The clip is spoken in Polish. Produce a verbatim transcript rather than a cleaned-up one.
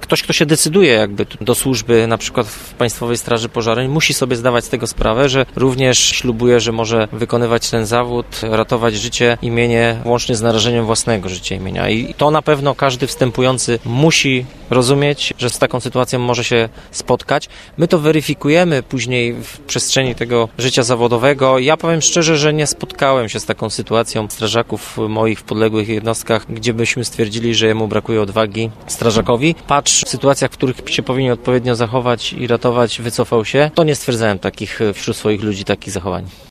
ktoś, kto się decyduje jakby do służby, na przykład w Państwowej Straży Pożarnej, musi sobie zdawać z tego sprawę, że również ślubuje, że może wykonywać ten zawód, ratować życie, imienie, łącznie z narażeniem własnego życia, imienia. I to na pewno każdy wstępujący musi rozumieć, że z taką sytuacją może się spotkać. My to weryfikujemy później w przestrzeni tego życia zawodowego. Ja powiem szczerze, że nie spotkałem się z taką sytuacją strażaków moich w podległych jednostkach, gdzie byśmy stwierdzili, że jemu brakuje odwagi strażakowi. Patrz, w sytuacjach, w których się powinien odpowiednio zachować i ratować, wycofał się, to nie stwierdzałem takich wśród swoich ludzi takich zachowań.